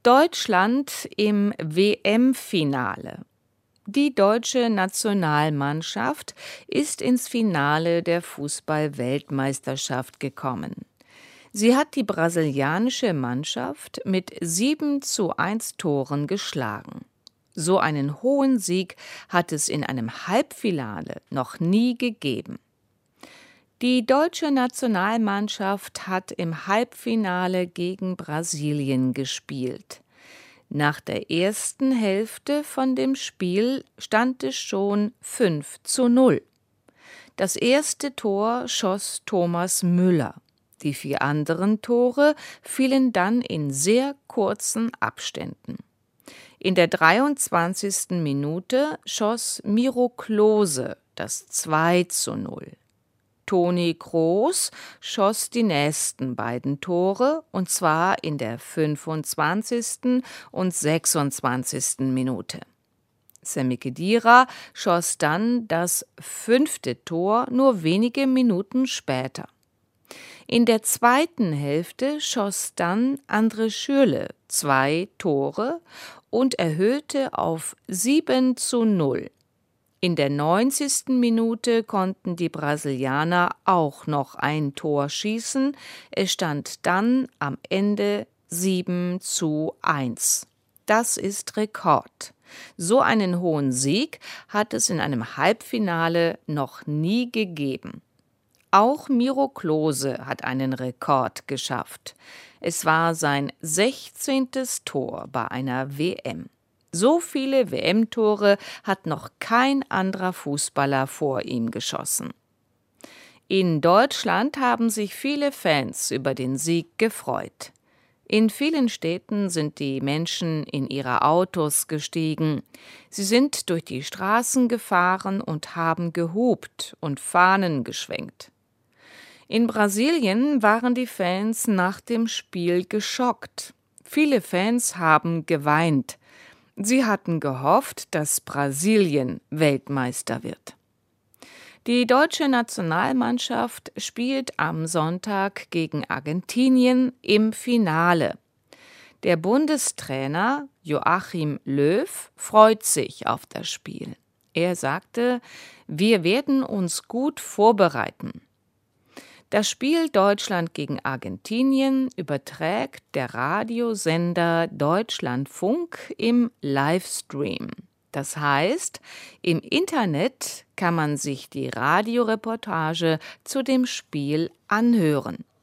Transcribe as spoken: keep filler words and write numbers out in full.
Deutschland im W M-Finale. Die deutsche Nationalmannschaft ist ins Finale der Fußball-Weltmeisterschaft gekommen. Sie hat die brasilianische Mannschaft mit sieben zu eins Toren geschlagen. So einen hohen Sieg hat es in einem Halbfinale noch nie gegeben. Die deutsche Nationalmannschaft hat im Halbfinale gegen Brasilien gespielt. Nach der ersten Hälfte von dem Spiel stand es schon fünf zu null. Das erste Tor schoss Thomas Müller. Die vier anderen Tore fielen dann in sehr kurzen Abständen. In der dreiundzwanzigsten Minute schoss Miro Klose das zwei zu null. Toni Kroos schoss die nächsten beiden Tore, und zwar in der fünfundzwanzigsten und sechsundzwanzigsten Minute. Sami Khedira schoss dann das fünfte Tor nur wenige Minuten später. In der zweiten Hälfte schoss dann André Schürrle zwei Tore und erhöhte auf sieben zu null. In der neunzigsten Minute konnten die Brasilianer auch noch ein Tor schießen. Es stand dann am Ende sieben zu eins. Das ist Rekord. So einen hohen Sieg hat es in einem Halbfinale noch nie gegeben. Auch Miro Klose hat einen Rekord geschafft. Es war sein sechzehntes Tor bei einer W M. So viele W M-Tore hat noch kein anderer Fußballer vor ihm geschossen. In Deutschland haben sich viele Fans über den Sieg gefreut. In vielen Städten sind die Menschen in ihre Autos gestiegen. Sie sind durch die Straßen gefahren und haben gehupt und Fahnen geschwenkt. In Brasilien waren die Fans nach dem Spiel geschockt. Viele Fans haben geweint. Sie hatten gehofft, dass Brasilien Weltmeister wird. Die deutsche Nationalmannschaft spielt am Sonntag gegen Argentinien im Finale. Der Bundestrainer Joachim Löw freut sich auf das Spiel. Er sagte, wir werden uns gut vorbereiten. Das Spiel Deutschland gegen Argentinien überträgt der Radiosender Deutschlandfunk im Livestream. Das heißt, im Internet kann man sich die Radioreportage zu dem Spiel anhören.